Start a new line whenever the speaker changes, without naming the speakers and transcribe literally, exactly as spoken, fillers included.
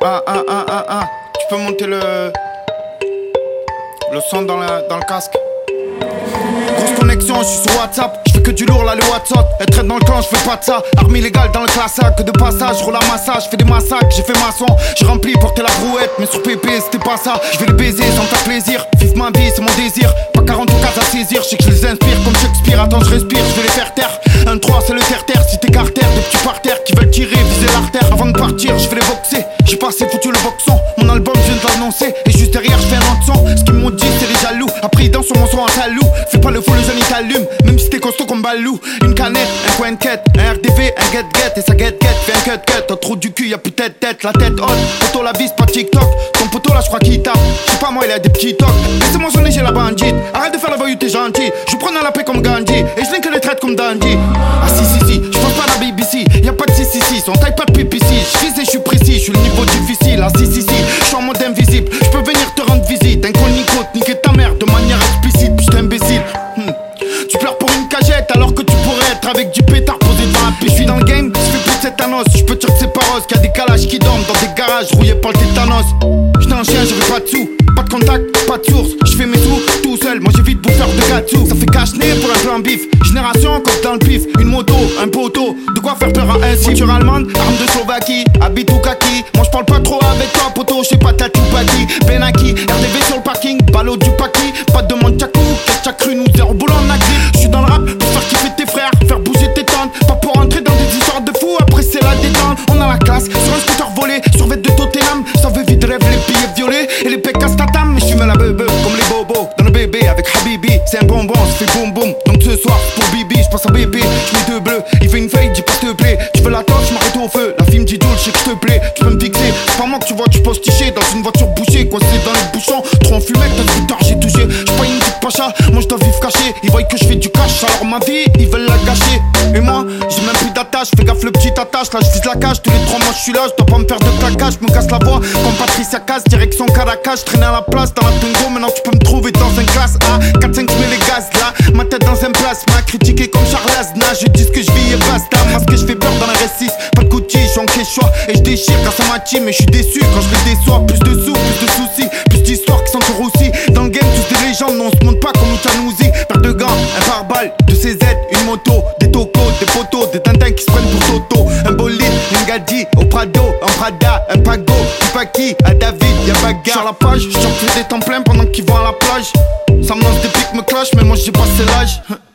Ah, ah, ah, ah, ah. Tu peux monter le. Le son dans, la, dans le casque. Grosse connexion, je suis sur WhatsApp. Je fais que du lourd là, le WhatsApp. Être dans le camp, je fais pas de ça. Arme illégale dans le classage, que de passage. Je roule à massage, je fais des massacres. J'ai fait maçon, j'ai rempli, porté la brouette. Mais sur P P, c'était pas ça. Je vais les baiser sans faire plaisir. Vive ma vie, c'est mon désir. Pas quarante cases à saisir. Je sais que je les inspire comme Shakespeare. Attends, je respire, je vais les faire taire. Un trois, c'est le terre-terre. Si t'es carter, des petits par terre qui veulent tirer, viser l'artère. Avant de partir, je vais les boxer. J'ai passé foutu le boxon. Mon album, je viens de l'annoncer. Et juste derrière, je fais un autre son. Ce qu'ils m'ont dit, c'est les jaloux. Après, ils dansent sur mon son en talou. Fais pas le fou, le jeune il t'allume. Même si t'es costaud comme Balou. Une canette, un coin de quête, un R D V, un get-get. Et ça get-get, fais un cut-cut. T'as trop du cul, y'a plus tête tête. La tête haute, poteau la vis, pas TikTok. Ton poteau là, je crois qu'il tape. Je sais pas moi, il a des petits tocs. Laissez-moi sonner, j'ai la bandite. Arrête de faire la voyou, t'es gentil. Je prends dans la paix comme Gandhi. Et je que les traite comme Dandy. Ah si si si, je pense pas à la B B C. Y'a pas de si si si, on taille pas de P P C. Je vise et je suis précis, je suis le niveau difficile. Ah si si si, je suis en mode invisible. Je peux venir te rendre visite. Incognito, niquer ta mère de manière explicite. Putain imbécile. hmm. Tu pleures pour une cagette alors que tu pourrais être avec du pétard posé devant la piste. Je suis dans le game, je fais plus de tétanos. Je peux te dire que c'est pas rose, qu'il y a des calages qui dorment dans des garages rouillés par le tétanos. J'étais un chien, j'avais pas de sous, pas de contact, pas de source. Je fais mes sous tout seul, moi j'évite bouffeur de gâteau. Ça fait cache-nez pour un plan bif. Génération comme dans le pif, une moto, un poteau. De quoi faire peur à un voiture allemande, arme de Slovaquie, habite ou kaki. Moi je parle pas trop avec toi poteau, je sais pas t'as tout bâti. Benaki, R D V sur le parking, ballot du paki. Pas de demande tchakou, qu'est-ce que t'as cru nous zéro boulot en agri. Je suis dans le rap pour faire kiffer tes frères, faire bouger tes tantes. Pas pour entrer dans des histoires de fous, après c'est la détente. On a la classe, sur un scooter volé, sur vête de Tottenham. Ça veut vite rêve les billets violets et les pecs à statam. Mais je fume la bebe comme les bobos dans le bébé avec Habibi. C'est un bonbon, ça fait boum boum. Donc ce soir pour Bibi, je passe à bébé, je mets deux bleus. Il fait une feuille, dis pas s'il te plaît. Tu veux la torche, je m'arrête au feu. La film dit Joule, je sais que je te plais. Tu peux me fixer, c'est pas moi que tu vois, tu poses tiché dans une voiture bouchée, coincé dans les bouchons. Trop en fumette, t'as du tard, j'ai touché. J'suis pas une petite pacha, moi j'dois vivre caché. Ils voient que je fais du cash, alors ma vie, ils veulent la gâcher. Et moi, j'ai même plus d'attache, fais gaffe le petit attache. Là je vise la cage, tous les trois mois je suis là. Je dois pas me faire de claquage, je me casse la voix comme Patricia Cass, direction Caracas. Je traîne à la place dans la Twingo, maintenant tu peux me trouver dans un classe A. quatre cinq mets les gaz là, ma tête dans un plasma. Critiqué comme Charles Aznavour, je dis ce que je vis et basta. Masque je fais peur dans la R S six, pas de Gucci, je suis en quechua. Et je déchire grâce à ma team, mais je suis déçu quand je les déçois. Plus de sous, plus de soucis, plus d'histoires qui sont aussi. Dans le game, tous des légendes, non on se monte pas comme Uchanouzi. Paire de gants, un pare-balles, deux C Z, une moto, des tocos, des poteaux, des tintins qui se prennent pour Toto. Un bolide, une Gadi, au Prado, un Prada, un Pago, du Paki, à David, y'a bagarre. Sur la page, je fais des temps pleins pendant qu'ils vont à la plage. Ça me lance des pics, me clash, mais moi j'ai passé l'âge.